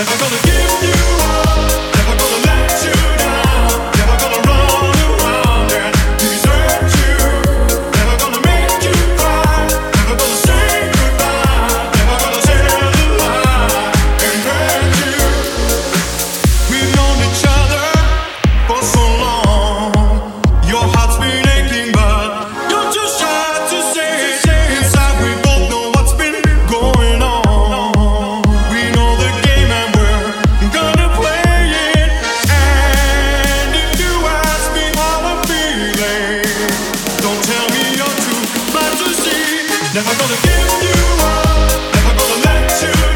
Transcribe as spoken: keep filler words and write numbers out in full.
Never gonna give you up, never gonna let you down, never gonna run around and desert you, never gonna make you cry, never gonna say goodbye, never gonna tell a lie and hurt you. We've known each other for so long, your heart's been aching but you're too shy to say it. Inside we both know what's been going on. We know the game and we're gonna play it. And if you ask me how I'm feeling, don't tell me you're too blind to see. Never gonna give you up, never gonna let you